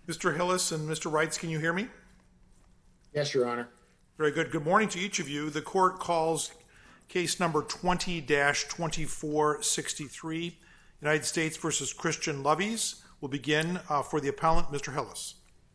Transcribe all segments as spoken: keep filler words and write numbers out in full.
Mister Hillis and Mister Reitz, can you hear me? Yes, Your Honor. Very good. Good morning to each of you. The court calls case number twenty dash twenty-four sixty-three, United States versus Christian Lovies. We'll begin uh, for the appellant, Mister Hillis.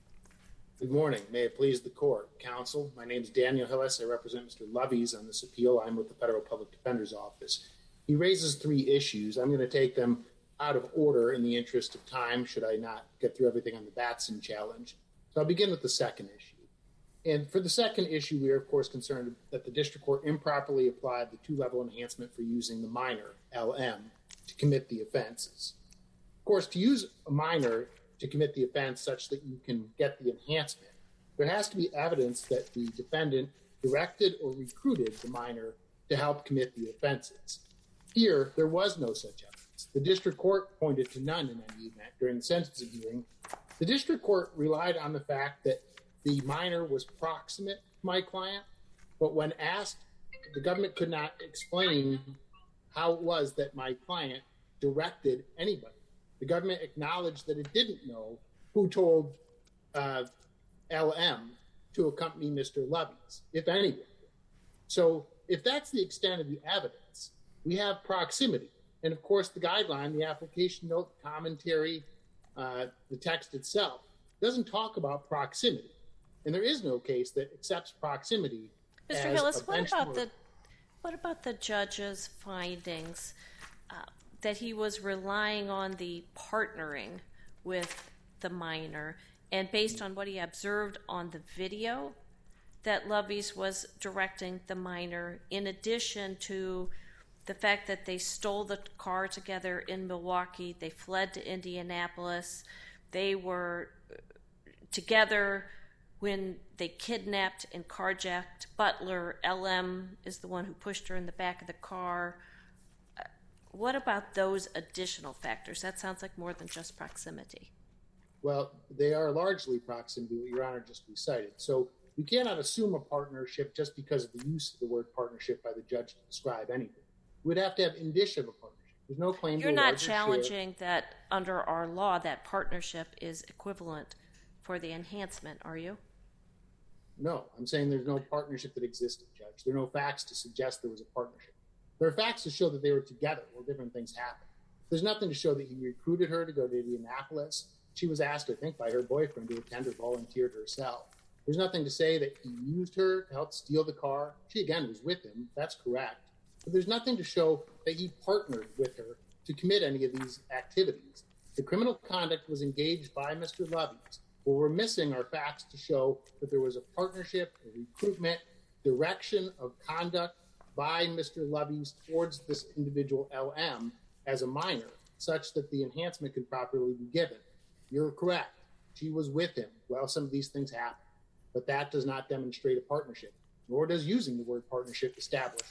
Good morning. May it please the court. Counsel, my name is Daniel Hillis. I represent Mister Lovies on this appeal. I'm with the Federal Public Defender's Office. He raises three issues. I'm going to take them out of order in the interest of time, should I not get through everything on the Batson challenge. So I'll begin with the second issue. And for the second issue, we are, of course, concerned that the district court improperly applied the two-level enhancement for using the minor, L M, to commit the offenses. Of course, to use a minor to commit the offense such that you can get the enhancement, there has to be evidence that the defendant directed or recruited the minor to help commit the offenses. Here, there was no such evidence. The district court pointed to none in any event during the sentencing hearing. The district court relied on the fact that the minor was proximate to my client, but when asked, the government could not explain how it was that my client directed anybody. The government acknowledged that it didn't know who told uh, L M to accompany Mister Lovies, if anyone. So if that's the extent of the evidence, we have proximity. And of course, the guideline, the application note, commentary, uh, the text itself doesn't talk about proximity. And there is no case that accepts proximity. Mister Hillis, what about the what about the judge's findings uh, that he was relying on the partnering with the minor, and based on what he observed on the video, that Lovies was directing the minor, in addition to the fact that they stole the car together in Milwaukee, they fled to Indianapolis, they were together when they kidnapped and carjacked Butler. L M is the one who pushed her in the back of the car. Uh, what about those additional factors? That sounds like more than just proximity. Well, they are largely proximity, what Your Honor just recited. So we cannot assume a partnership just because of the use of the word partnership by the judge to describe anything. We'd have to have indicia of a partnership. There's no claim to a You're not larger challenging share. that under our law that partnership is equivalent for the enhancement, are you? No, I'm saying there's no partnership that existed, Judge. There are no facts to suggest there was a partnership. There are facts to show that they were together while different things happened. There's nothing to show that he recruited her to go to Indianapolis. She was asked, I think, by her boyfriend to attend or volunteered herself. There's nothing to say that he used her to help steal the car. She, again, was with him. That's correct. But there's nothing to show that he partnered with her to commit any of these activities. The criminal conduct was engaged by Mister Lovies. What we're missing are facts to show that there was a partnership, a recruitment, direction of conduct by Mister Lovies towards this individual L M as a minor, such that the enhancement could properly be given. You're correct. She was with him while some of these things happened. But that does not demonstrate a partnership, nor does using the word partnership establish.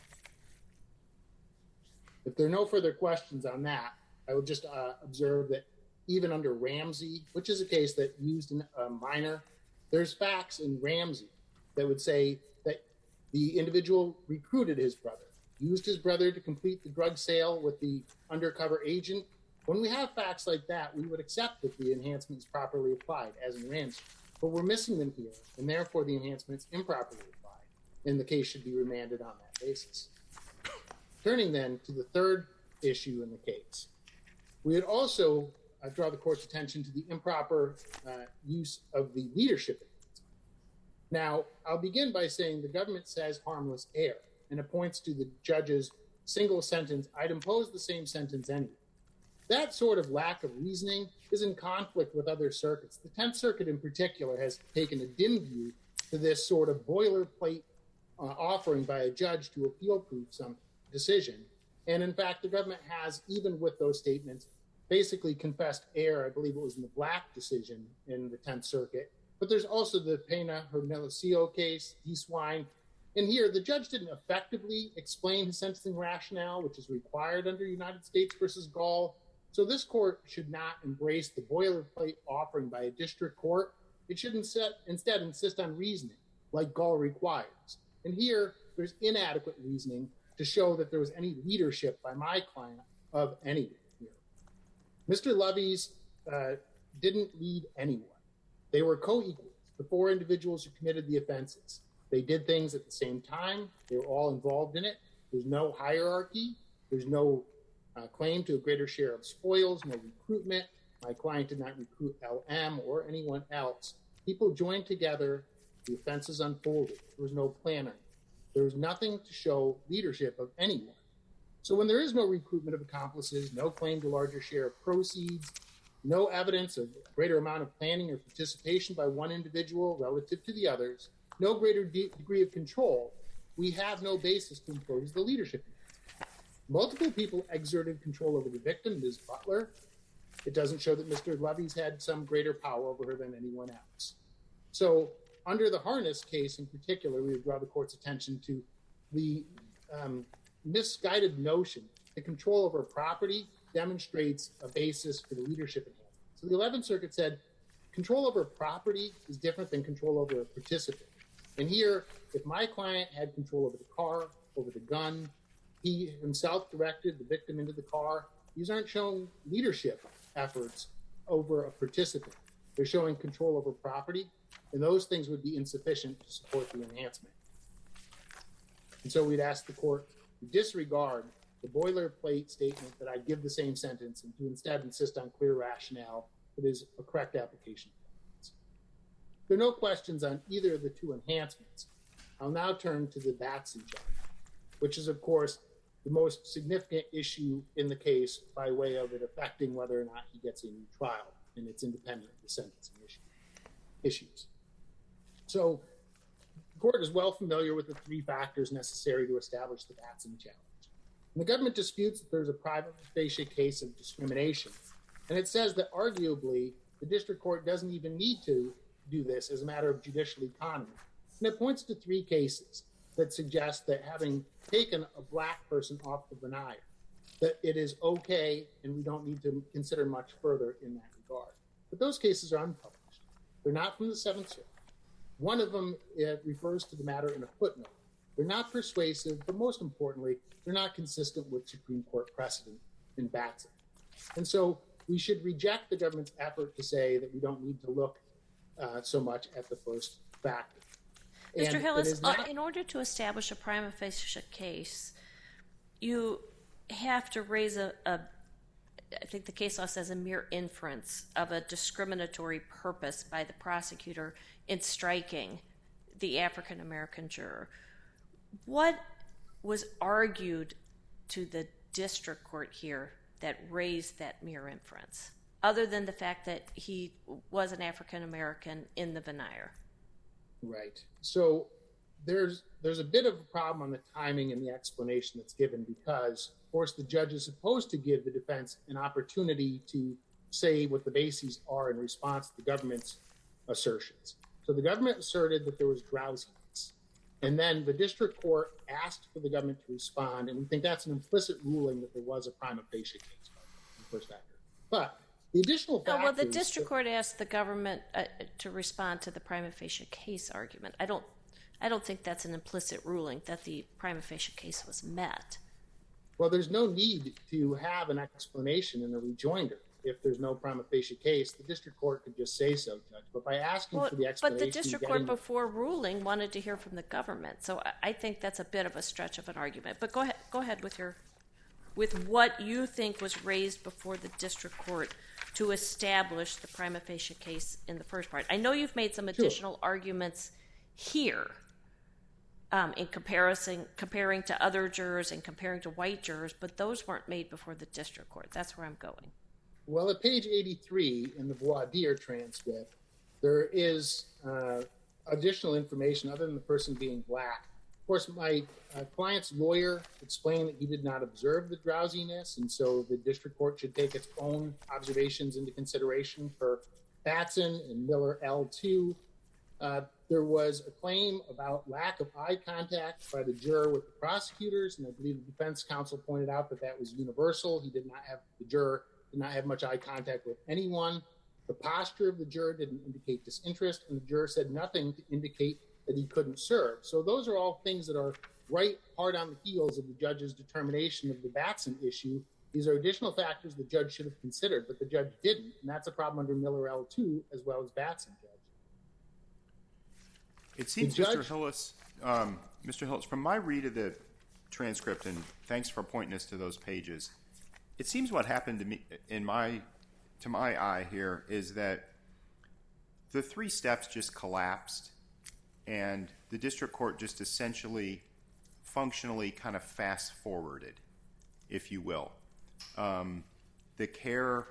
If there are no further questions on that, I would just uh, observe that even under Ramsey, which is a case that used a minor, there's facts in Ramsey that would say that the individual recruited his brother, used his brother to complete the drug sale with the undercover agent. When we have facts like that, we would accept that the enhancement is properly applied, as in Ramsey. But we're missing them here, and therefore the enhancement is improperly applied, and the case should be remanded on that basis. Turning then to the third issue in the case, we would also uh, draw the court's attention to the improper uh, use of the leadership enhancement. Now, I'll begin by saying the government says harmless error, and it points to the judge's single sentence, I'd impose the same sentence anyway. That sort of lack of reasoning is in conflict with other circuits. The Tenth Circuit in particular has taken a dim view to this sort of boilerplate uh, offering by a judge to appeal-proof some decision. And in fact, the government has, even with those statements, basically confessed error. I believe it was in the Black decision in the Tenth Circuit. But there's also the Pena Hermosillo case, Eastwine. And here, the judge didn't effectively explain his sentencing rationale, which is required under United States versus Gall. So this court should not embrace the boilerplate offering by a district court. It should instead, instead insist on reasoning, like Gall requires. And here, there's inadequate reasoning to show that there was any leadership by my client of any here. Mister Lovies uh, didn't lead anyone. They were co-equals, the four individuals who committed the offenses. They did things at the same time. They were all involved in it. There's no hierarchy. There's no uh, claim to a greater share of spoils, no recruitment. My client did not recruit L M or anyone else. People joined together. The offenses unfolded. There was no planning. There was nothing to show leadership of anyone. So when there is no recruitment of accomplices, no claim to larger share of proceeds, no evidence of a greater amount of planning or participation by one individual relative to the others, no greater de- degree of control, we have no basis to impose the leadership. Multiple people exerted control over the victim, Miz Butler. It doesn't show that Mister Levy's had some greater power over her than anyone else. So under the Harness case in particular, we would draw the court's attention to the um, misguided notion that control over property demonstrates a basis for the leadership enhancement. So the eleventh Circuit said control over property is different than control over a participant. And here, if my client had control over the car, over the gun, he himself directed the victim into the car, these aren't showing leadership efforts over a participant. They're showing control over property, and those things would be insufficient to support the enhancement. And so we'd ask the court to disregard the boilerplate statement that I give the same sentence and to instead insist on clear rationale that is a correct application. There are no questions on either of the two enhancements. I'll now turn to the Batson charge, which is, of course, the most significant issue in the case by way of it affecting whether or not he gets a new trial, and it's independent of the sentencing issue, issues. So the court is well familiar with the three factors necessary to establish the Batson challenge. And the government disputes that there's a prima facie case of discrimination, and it says that arguably the district court doesn't even need to do this as a matter of judicial economy. And it points to three cases that suggest that having taken a black person off the veneer, that it is okay and we don't need to consider much further in that regard. But those cases are unpublished. They're not from the Seventh Circuit. One of them it refers to the matter in a footnote. They're not persuasive, but most importantly, they're not consistent with Supreme Court precedent in Batson. And so we should reject the government's effort to say that we don't need to look uh, so much at the first factor. Mister And Hillis, not... uh, in order to establish a prima facie case, you have to raise a, a, I think the case law says a mere inference of a discriminatory purpose by the prosecutor in striking the African-American juror. What was argued to the district court here that raised that mere inference, other than the fact that he was an African-American in the veneer? Right. So there's there's a bit of a problem on the timing and the explanation that's given because, of course, the judge is supposed to give the defense an opportunity to say what the bases are in response to the government's assertions. So the government asserted that there was drowsiness, and then the district court asked for the government to respond, and we think that's an implicit ruling that there was a prima facie case in the first factor. But the additional factors... Oh, well, the district court asked the government uh, to respond to the prima facie case argument. I don't I don't think that's an implicit ruling that the prima facie case was met. Well, there's no need to have an explanation in a rejoinder. If there's no prima facie case, the district court could just say so, Judge. But by asking well, for the explanation... But the district court before ruling wanted to hear from the government. So I think that's a bit of a stretch of an argument. But go ahead, go ahead with your... with what you think was raised before the district court to establish the prima facie case in the first part. I know you've made some additional sure. arguments here um, in comparison, comparing to other jurors and comparing to white jurors, but those weren't made before the district court. That's where I'm going. Well, at page eighty-three in the voir dire transcript, there is uh, additional information other than the person being black. Of course, my uh, client's lawyer explained that he did not observe the drowsiness, and so the district court should take its own observations into consideration for Batson and Miller L two. Uh, there was a claim about lack of eye contact by the juror with the prosecutors, and I believe the defense counsel pointed out that that was universal. He did not have, the juror did not have much eye contact with anyone. The posture of the juror didn't indicate disinterest, and the juror said nothing to indicate that he couldn't serve. So those are all things that are right hard on the heels of the judge's determination of the Batson issue These are additional factors the judge should have considered, but the judge didn't, and that's a problem under Miller L two as well as Batson, Judge. It seems, judge, Mister Hillis, um, Mister Hillis, from my read of the transcript, and thanks for pointing us to those pages, it seems what happened to me, in my, to my eye here, is that the three steps just collapsed, and the district court just essentially, functionally kind of fast-forwarded, if you will. Um, the care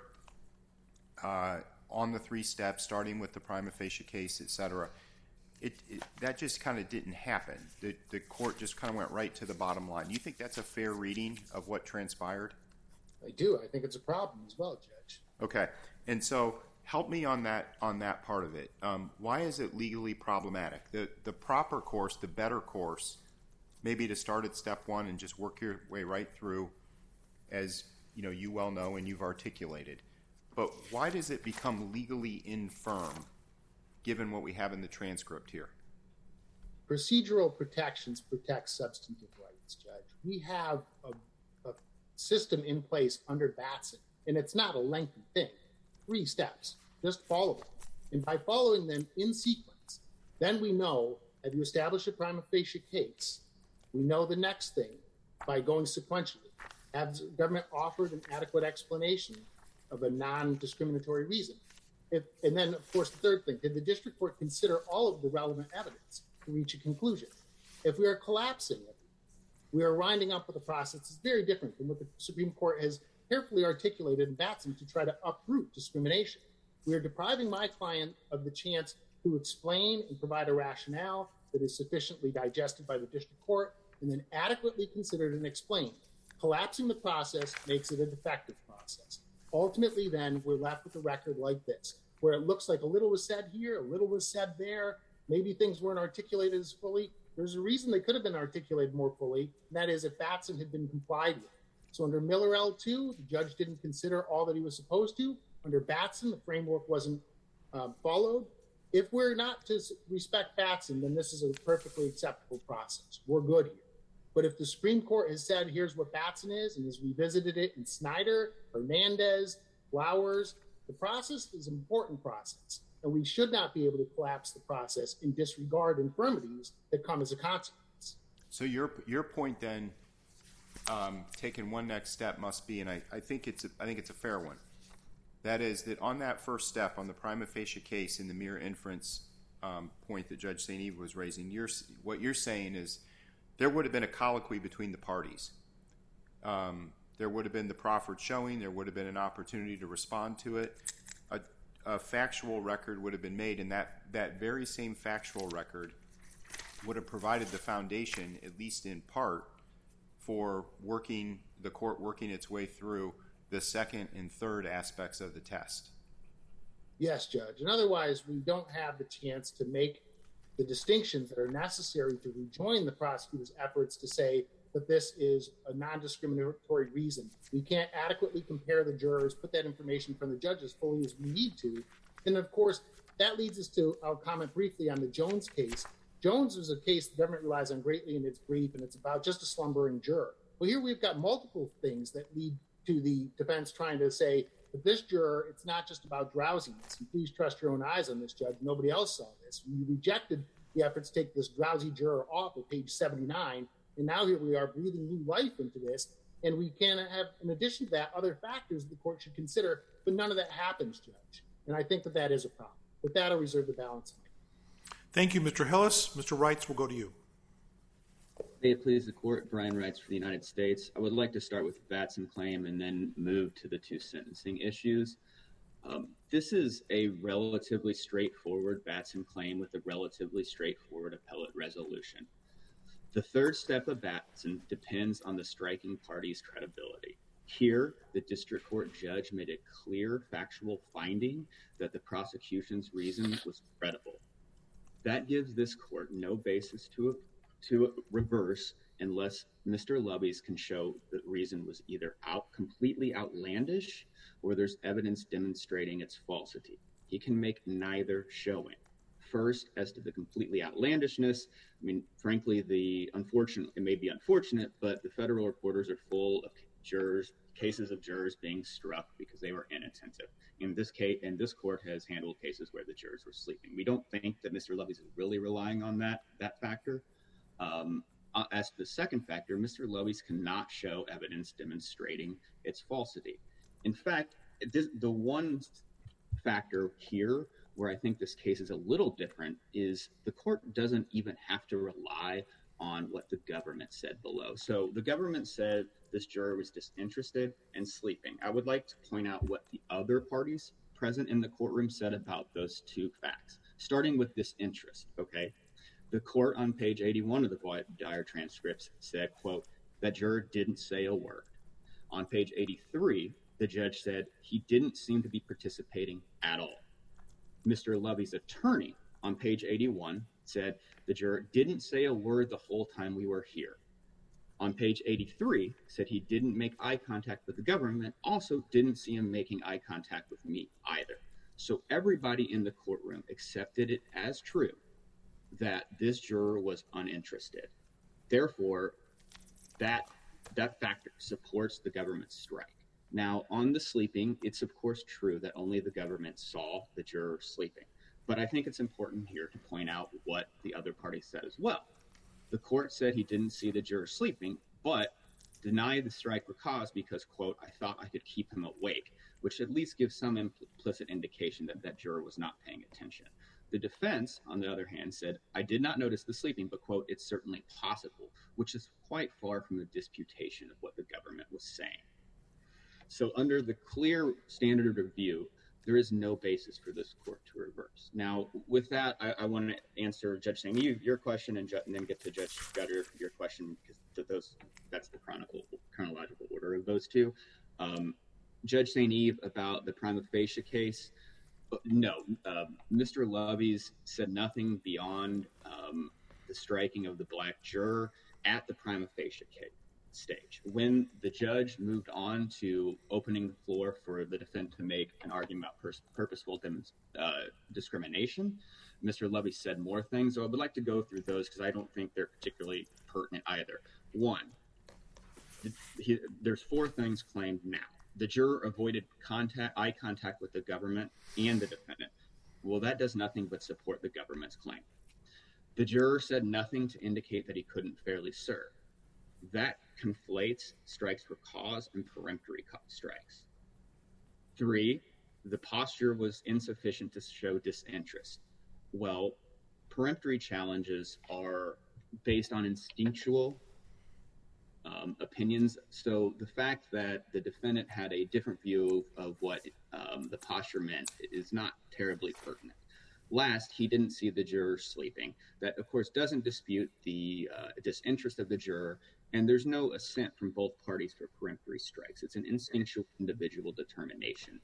uh, on the three steps, starting with the prima facie case, et cetera, it, it, that just kind of didn't happen. The, the court just kind of went right to the bottom line. Do you think that's a fair reading of what transpired? I do. I think it's a problem as well, Judge. Okay. And so help me on that on that part of it. Um, why is it legally problematic? The, the proper course, the better course, maybe to start at step one and just work your way right through, as you know, you well know and you've articulated. But why does it become legally infirm, given what we have in the transcript here? Procedural protections protect substantive rights, Judge. We have a, a system in place under Batson, and it's not a lengthy thing. Three steps. Just follow them. And by following them in sequence, then we know, have you established a prima facie case? We know the next thing by going sequentially. Has the government offered an adequate explanation of a non-discriminatory reason? If, and then, of course, the third thing, did the district court consider all of the relevant evidence to reach a conclusion? If we are collapsing it, we are winding up with a process that's very different from what the Supreme Court has carefully articulated in Batson to try to uproot discrimination. We are depriving my client of the chance to explain and provide a rationale that is sufficiently digested by the district court and then adequately considered and explained. Collapsing the process makes it a defective process. Ultimately, then, we're left with a record like this, where it looks like a little was said here, a little was said there, maybe things weren't articulated as fully. There's a reason they could have been articulated more fully, and that is if Batson had been complied with. So under Miller L two, the judge didn't consider all that he was supposed to. Under Batson, the framework wasn't um, followed. If we're not to respect Batson, then this is a perfectly acceptable process. We're good here. But if the Supreme Court has said, here's what Batson is, and has revisited it in Snyder, Hernandez, Flowers, the process is an important process, and we should not be able to collapse the process and disregard infirmities that come as a consequence. So your your point then, um, taking one next step must be, and I, I think it's a, I think it's a fair one. That is that on that first step, on the prima facie case in the mere inference um, point that Judge Saint Eve was raising, you're, what you're saying is there would have been a colloquy between the parties. Um, there would have been the proffered showing. There would have been an opportunity to respond to it. A, a factual record would have been made, and that, that very same factual record would have provided the foundation, at least in part, for working the court working its way through the second and third aspects of the test. Yes, Judge. And otherwise, we don't have the chance to make the distinctions that are necessary to rejoin the prosecutor's efforts to say that this is a non-discriminatory reason. We can't adequately compare the jurors, put that information from the judge as fully as we need to. And of course, that leads us to, I'll comment briefly on the Jones case. Jones was a case the government relies on greatly in its brief, and it's about just a slumbering juror. Well, here we've got multiple things that lead to the defense trying to say that this juror, it's not just about drowsiness. And please trust your own eyes on this, Judge. Nobody else saw this. We rejected the efforts to take this drowsy juror off at page seventy-nine. And now here we are breathing new life into this. And we can have, in addition to that, other factors the court should consider. But none of that happens, Judge. And I think that that is a problem. With that, I'll reserve the balance. Thank you, Mister Hillis. Mister Reitz, will go to you. May it please the court, Brian Reitz for the United States. I would like to start with the Batson claim and then move to the two sentencing issues. Um, this is a relatively straightforward Batson claim with a relatively straightforward appellate resolution. The third step of Batson depends on the striking party's credibility. Here, the district court judge made a clear factual finding that the prosecution's reason was credible. That gives this court no basis to to reverse unless Mister Lubbies can show the reason was either out completely outlandish or there's evidence demonstrating its falsity. He can make neither showing. First, as to the completely outlandishness, I mean, frankly, the unfortunate, it may be unfortunate, but the federal reporters are full of jurors cases of jurors being struck because they were inattentive. In this case, and this court has handled cases where the jurors were sleeping. We don't think that Mister Lovey's is really relying on that that factor. Um, uh, as to the second factor, Mister Lovey's cannot show evidence demonstrating its falsity. In fact, this, the one factor here where I think this case is a little different is the court doesn't even have to rely on what the government said below. So the government said this juror was disinterested and sleeping. I would like to point out what the other parties present in the courtroom said about those two facts, starting with disinterest, okay? The court on page eighty-one of the voir dire transcripts said, quote, that juror didn't say a word. On page eighty-three, the judge said he didn't seem to be participating at all. Mister Lovey's attorney on page eighty-one said the juror didn't say a word the whole time we were here. On page eighty-three, said he didn't make eye contact with the government, also didn't see him making eye contact with me either. So everybody in the courtroom accepted it as true that this juror was uninterested. Therefore, that that factor supports the government's strike. Now, on the sleeping, it's of course true that only the government saw the juror sleeping. But I think it's important here to point out what the other party said as well. The court said he didn't see the juror sleeping, but denied the strike for cause because, quote, I thought I could keep him awake, which at least gives some implicit indication that that juror was not paying attention. The defense, on the other hand, said, I did not notice the sleeping, but, quote, it's certainly possible, which is quite far from the disputation of what the government was saying. So under the clear standard of review, there is no basis for this court to reverse. Now, with that, I, I want to answer Judge Saint Eve, your question, and, and then get to Judge Scudder, your question, because those that's the chronicle, chronological order of those two. Um, Judge Saint Eve, about the prima facie case, no, uh, Mister Lovey's said nothing beyond um, the striking of the black juror at the prima facie case stage. When the judge moved on to opening the floor for the defendant to make an argument about pers- purposeful dem- uh, discrimination, Mister Lovey said more things. So I would like to go through those because I don't think they're particularly pertinent either. One, he, there's four things claimed now. The juror avoided contact, eye contact with the government and the defendant. Well, that does nothing but support the government's claim. The juror said nothing to indicate that he couldn't fairly serve. That conflates strikes for cause and peremptory strikes. Three, the posture was insufficient to show disinterest. Well, peremptory challenges are based on instinctual um, opinions. So the fact that the defendant had a different view of what um, the posture meant is not terribly pertinent. Last, he didn't see the juror sleeping. That, of course, doesn't dispute the uh, disinterest of the juror, and there's no assent from both parties for peremptory strikes. It's an instinctual individual determination.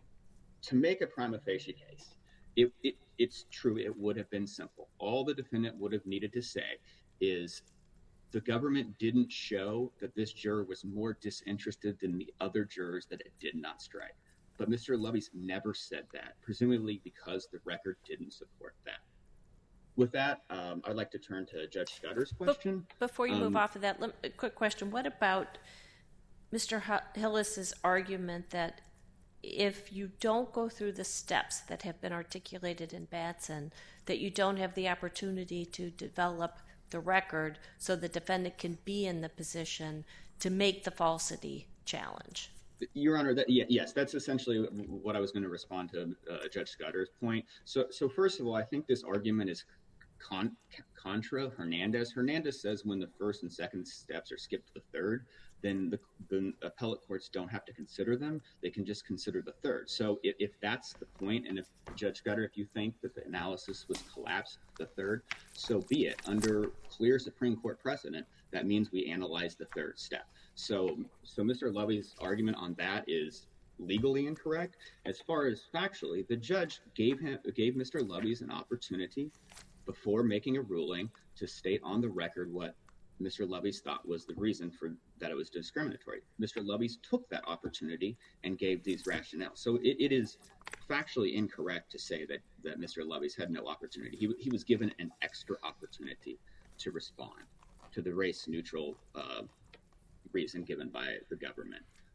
To make a prima facie case, it, it, it's true it would have been simple. All the defendant would have needed to say is the government didn't show that this juror was more disinterested than the other jurors that it did not strike. But Mister Lovey's never said that, presumably because the record didn't support that. With that, um, I'd like to turn to Judge Scudder's question. Before you um, move off of that, a quick question. What about Mister Hillis's argument that if you don't go through the steps that have been articulated in Batson, that you don't have the opportunity to develop the record so the defendant can be in the position to make the falsity challenge? Your Honor, that, yes, that's essentially what I was going to respond to uh, Judge Scudder's point. So, so first of all, I think this argument is con- contra Hernandez. Hernandez says when the first and second steps are skipped to the third, then the, the appellate courts don't have to consider them. They can just consider the third. So if, if that's the point, and if Judge Scudder, if you think that the analysis was collapsed the third, so be it. Under clear Supreme Court precedent, that means we analyze the third step. So, so Mister Lovey's argument on that is legally incorrect. As far as factually, the judge gave him gave Mister Lovey's an opportunity before making a ruling to state on the record what Mister Lovey's thought was the reason for that it was discriminatory. Mister Lovey's took that opportunity and gave these rationales. So it, it is factually incorrect to say that, that Mister Lovey's had no opportunity. He, he was given an extra opportunity to respond to the race-neutral uh, reason given by the government.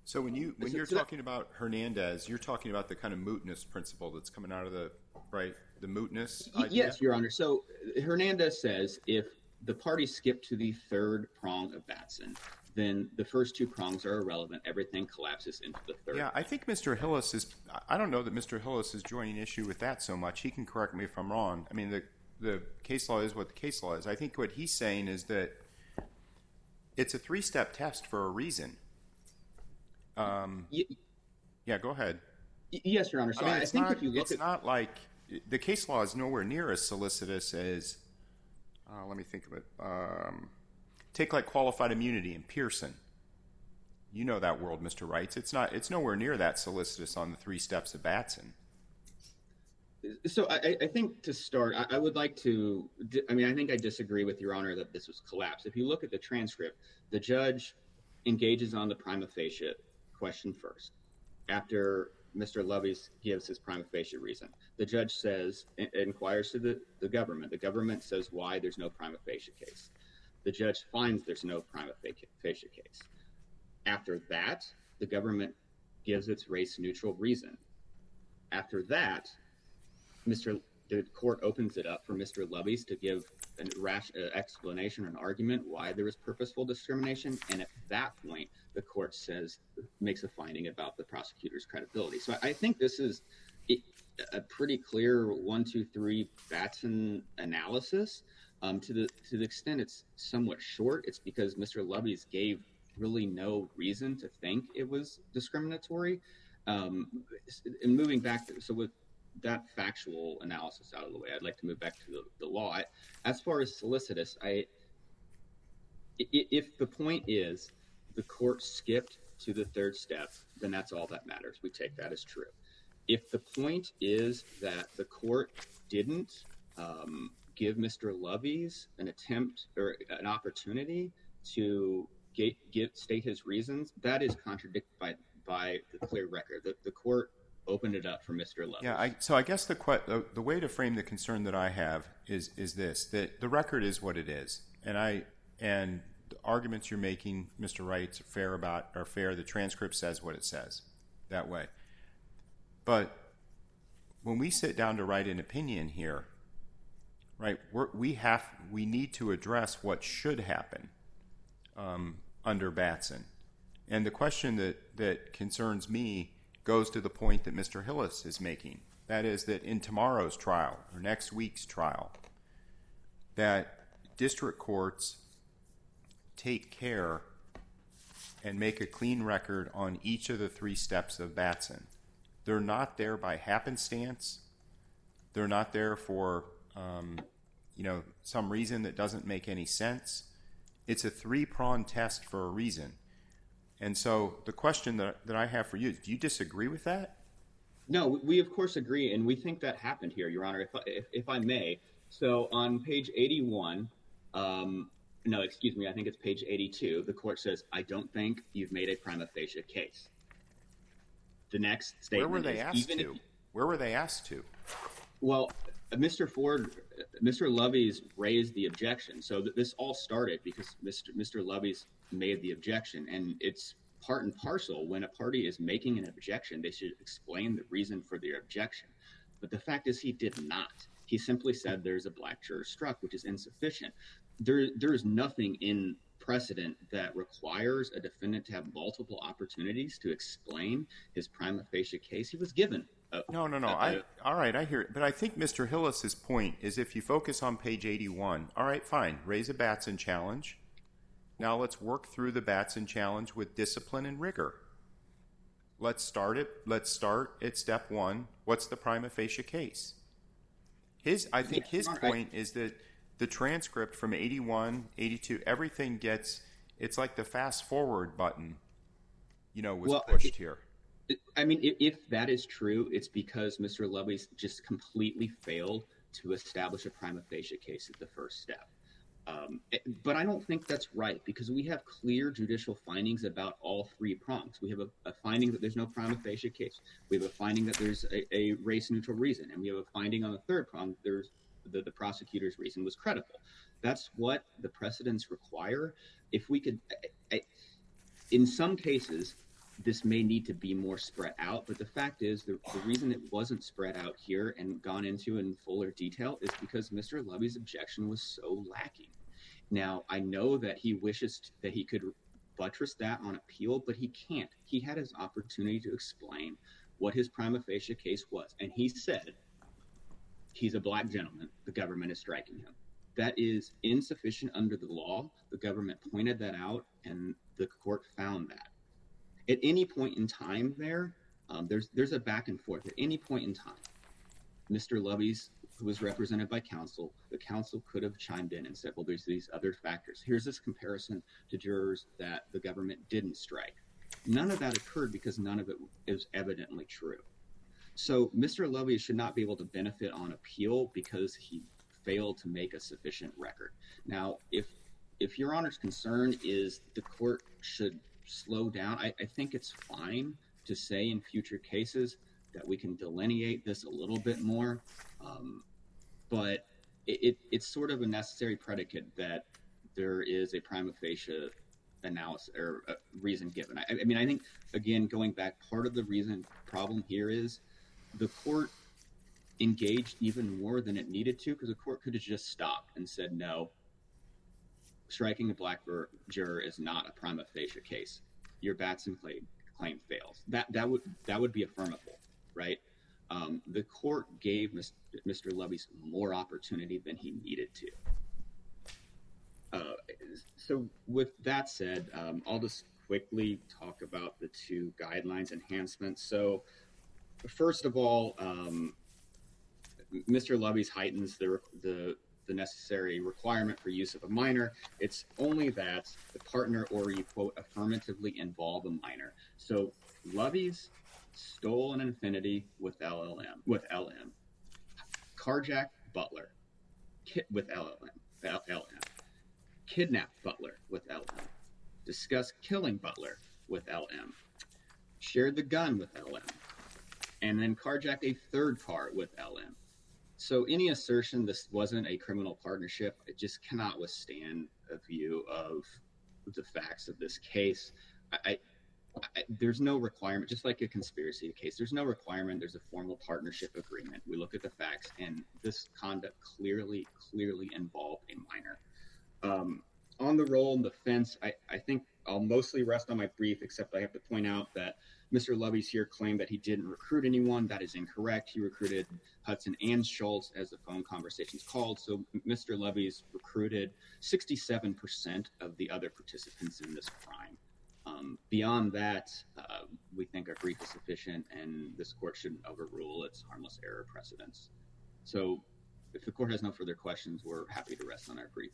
So when you when So- you're so that- talking about Hernandez, you're talking about the kind of mootness principle that's coming out of the right the mootness Y- idea? Yes, Your Honor. So Hernandez says if the parties skip to the third prong of Batson, then the first two prongs are irrelevant. Everything collapses into the third. Yeah, I think Mister Hillis is. I don't know that Mister Hillis is joining issue with that so much. He can correct me if I'm wrong. I mean, the the case law is what the case law is. I think what he's saying is that it's a three-step test for a reason. Um, Y- yeah, go ahead. y- yes, Your Honor. So I I, mean, I it's think not. if you look It's at not like the case law is nowhere near as solicitous as. Uh, let me think of it. Um, take like qualified immunity in Pearson. You know that world, Mister Wrights. It's not. It's nowhere near that solicitous on the three steps of Batson. So I, I think to start, I, I would like to. I mean, I think I disagree with Your Honor that this was collapse. If you look at the transcript, the judge engages on the prima facie question first. After Mister Lovey's gives his prima facie reason, the judge says, inquires to the, the government. The government says why there's no prima facie case. The judge finds there's no prima facie case. After that, the government gives its race-neutral reason. After that, Mister the court opens it up for Mister Lovey's to give an rash uh, explanation or an argument why there was purposeful discrimination, and at that point, the court says makes a finding about the prosecutor's credibility. So I think this is a pretty clear one, two, three Batson analysis. Um, to the to the extent it's somewhat short, it's because Mister Lovey's gave really no reason to think it was discriminatory. Um, and moving back, to, so with that factual analysis out of the way, I'd like to move back to the, the law. I, as far as solicitous, I, if the point is the court skipped to the third step, then that's all that matters. We take that as true. If the point is that the court didn't um, give Mister Lovey's an attempt or an opportunity to get, get, state his reasons, that is contradicted by, by the clear record. The, the court opened it up for Mister Lovey. Yeah, I, so I guess the, the the way to frame the concern that I have is is this: that the record is what it is, and I and the arguments you're making, Mister Wright, are fair about are fair. The transcript says what it says, that way. But when we sit down to write an opinion here, right, we're, we have we need to address what should happen um, under Batson, and the question that that concerns me goes to the point that Mister Hillis is making. That is that in tomorrow's trial or next week's trial, that district courts take care and make a clean record on each of the three steps of Batson. They're not there by happenstance. They're not there for um, you know some reason that doesn't make any sense. It's a three-pronged test for a reason. And so the question that, that I have for you, do you disagree with that? No, we of course agree, and we think that happened here, Your Honor, if I, if, if I may. So on page eighty-one, um, no, excuse me, I think it's page eighty-two, the court says, I don't think you've made a prima facie case. The next statement Where were they is, asked even to? if, Where were they asked to? well, Mister Ford, Mister Lovey's raised the objection. So th- this all started because Mister Mister Lovey's made the objection, and it's part and parcel. When a party is making an objection, they should explain the reason for their objection. But the fact is he did not. He simply said there's a black juror struck, which is insufficient. There, there is nothing in precedent that requires a defendant to have multiple opportunities to explain his prima facie case. He was given a, No, no, no. a- I a- all right, I hear it. But I think Mister Hillis's point is if you focus on page eighty-one, all right, fine, raise a Batson challenge. Now let's work through the Batson challenge with discipline and rigor. Let's start it. Let's start at step one. What's the prima facie case? His, I think Yeah, his all right. point is that the transcript from eighty-one, eighty-two, everything gets, it's like the fast forward button, you know, was Well, pushed it- here. I mean, if, if that is true, it's because Mister Lovey's just completely failed to establish a prima facie case at the first step. Um, it- but I don't think that's right because we have clear judicial findings about all three prongs. We have a, a finding that there's no prima facie case. We have a finding that there's a, a race-neutral reason. And we have a finding on the third prong there's the, the prosecutor's reason was credible. That's what the precedents require. If we could, I, I, in some cases, this may need to be more spread out. But the fact is, the, the reason it wasn't spread out here and gone into in fuller detail is because Mister Lovey's objection was so lacking. Now, I know that he wishes t- that he could buttress that on appeal, but he can't. He had his opportunity to explain what his prima facie case was. And he said, he's a black gentleman, the government is striking him. That is insufficient under the law. The government pointed that out, and the court found that. At any point in time there, um, there's there's a back and forth. At any point in time, Mister Lovey's, who was represented by counsel, the counsel could have chimed in and said, well, there's these other factors. Here's this comparison to jurors that the government didn't strike. None of that occurred because none of it is evidently true. So Mister Lovey should not be able to benefit on appeal because he failed to make a sufficient record. Now, if if Your Honor's concern is the court should slow down, I, I think it's fine to say in future cases that we can delineate this a little bit more. Um, but it, it, it's sort of a necessary predicate that there is a prima facie analysis or uh, reason given. I, I mean, I think, again, going back, part of the reason problem here is the court engaged even more than it needed to, because the court could have just stopped and said, no, striking a black juror is not a prima facie case. Your Batson claim, claim fails. That that would that would be affirmable, right? Um, the court gave Mister Lovey more opportunity than he needed to. Uh, so with that said, um, I'll just quickly talk about the two guidelines enhancements. So first of all, um, Mister Lovey's heightens the the the necessary requirement for use of a minor. It's only that the partner or you, quote, affirmatively involve a minor. So Lovey's stole an Infiniti with L L M, with L M. Carjacked Butler ki- with L L M, L M. Kidnapped Butler with L M. Discussed killing Butler with L M. Shared the gun with L M. And then carjacked a third car with L M. So any assertion this wasn't a criminal partnership, it just cannot withstand a view of the facts of this case. I, I, there's no requirement, just like a conspiracy case, there's no requirement, there's a formal partnership agreement. We look at the facts, and this conduct clearly, clearly involved a minor. Um, on the role in the fence, I, I think I'll mostly rest on my brief, except I have to point out that Mister Lovey's here claimed that he didn't recruit anyone. That is incorrect. He recruited Hudson and Schultz, as the phone conversations called. So Mister Lovey's recruited sixty-seven percent of the other participants in this crime. Um, beyond that, uh, we think our brief is sufficient, and this court shouldn't overrule its harmless error precedents. So if the court has no further questions, we're happy to rest on our brief.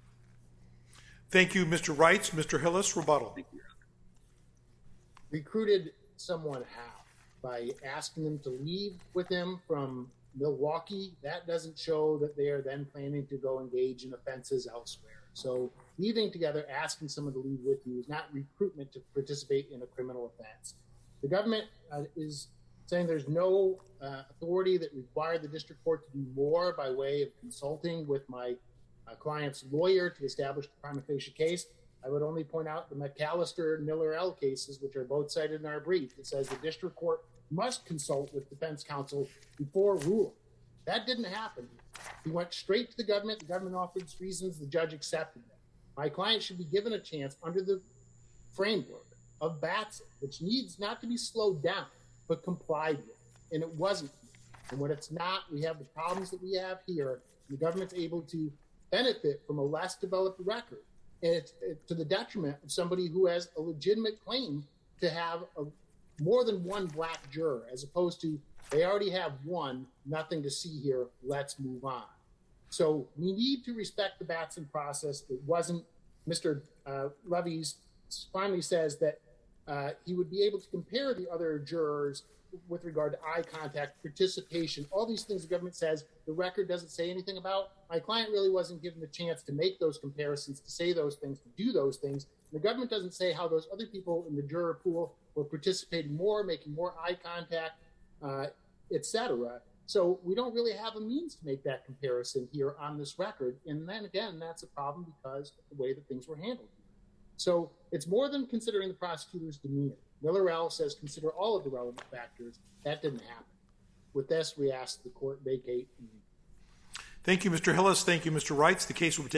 Thank you, Mister Reitz. Mister Hillis, rebuttal. Thank you, Your Honor. Recruited someone how? By asking them to leave with him from Milwaukee? That doesn't show that they are then planning to go engage in offenses elsewhere. So leaving together, asking someone to leave with you is not recruitment to participate in a criminal offense. The government uh, is saying there's no uh, authority that required the district court to do more by way of consulting with my uh, client's lawyer to establish the prima facie case. I would only point out the McAllister and Miller L cases, which are both cited in our brief. It says the district court must consult with defense counsel before ruling. That didn't happen. He went straight to the government. The government offered its reasons. The judge accepted them. My client should be given a chance under the framework of Batson, which needs not to be slowed down, but complied with. And it wasn't. And when it's not, we have the problems that we have here. The government's able to benefit from a less developed record. And it's it, to the detriment of somebody who has a legitimate claim to have a, more than one black juror, as opposed to they already have one, nothing to see here, let's move on. So we need to respect the Batson process. It wasn't, Mister Uh, Lovey's finally says that uh, he would be able to compare the other jurors with regard to eye contact, participation, all these things the government says the record doesn't say anything about. My client really wasn't given the chance to make those comparisons, to say those things, to do those things. The government doesn't say how those other people in the juror pool were participating more, making more eye contact, uh, et cetera. So we don't really have a means to make that comparison here on this record. And then again, that's a problem because of the way that things were handled. So it's more than considering the prosecutor's demeanor. Miller-El says consider all of the relevant factors. That didn't happen. With this, we ask the court vacate. Thank you, Mister Hillis. Thank you, Mister Reitz. The case will be taken